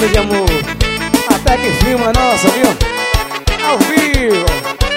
História de amor. Até que filma nossa, viu? Ao vivo.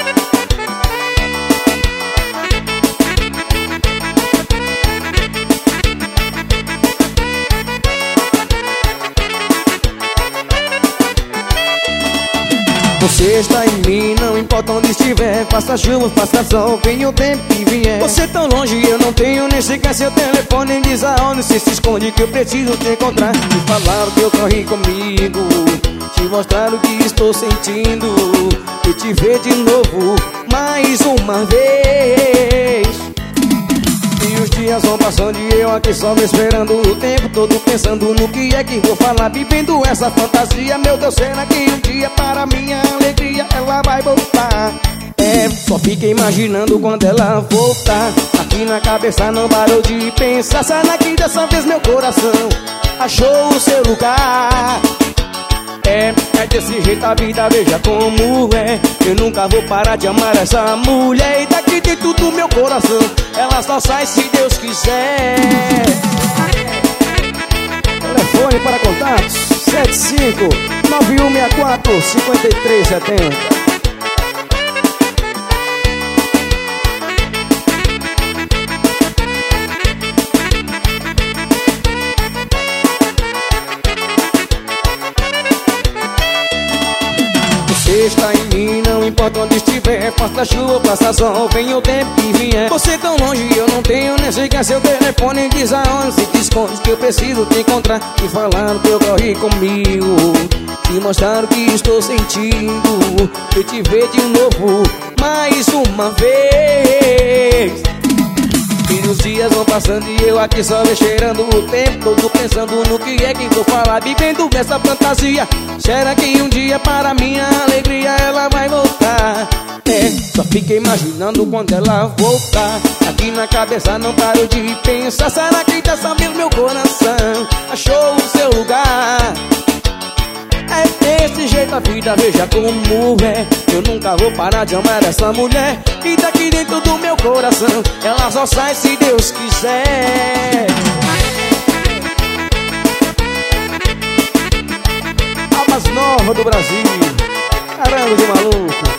Você está em mim, não importa onde estiver. Faça chuva, faça sol, venha o tempo que vier. Você tão longe, eu não tenho nem sequer seu telefone. Diz aonde você se esconde que eu preciso te encontrar. Me falaram que eu corri comigo, te mostrar o que estou sentindo e te ver de novo, mais uma vez. E os dias vão passando e eu aqui só me esperando, o tempo todo pensando no que é que vou falar, vivendo essa fantasia. Meu Deus, será que um dia para minha alegria ela vai voltar? Só fiquei imaginando quando ela voltar. Aqui na cabeça não parou de pensar. Será que dessa vez meu coração achou o seu lugar? É desse jeito a vida, veja como é. Eu nunca vou parar de amar essa mulher. E daqui dentro do meu coração ela só sai se Deus quiser. Telefone para contatos 75-9164-5370. Você está em mim, não importa onde estiver. Faça chuva, faça sol, venha o tempo que vier. Você tão longe, eu não tenho nem sequer seu telefone. Diz aonde se te esconde que eu preciso te encontrar. Me falaram que eu corri comigo, te mostrar o que estou sentindo e te ver de novo, mais uma vez. E os dias vão passando e eu aqui só cheirando o tempo todo pensando no que é que vou falar, vivendo essa fantasia. Será que um dia para minha alegria ela vai voltar? Só fiquei imaginando quando ela voltar. Aqui na cabeça não paro de pensar. Será que dessa vez meu coração achou o seu lugar? É desse jeito a vida, veja como é. Eu nunca vou parar de amar essa mulher. E daqui dentro do meu coração ela só sai se Deus quiser. A mais nova do Brasil, Caramba de Maluco.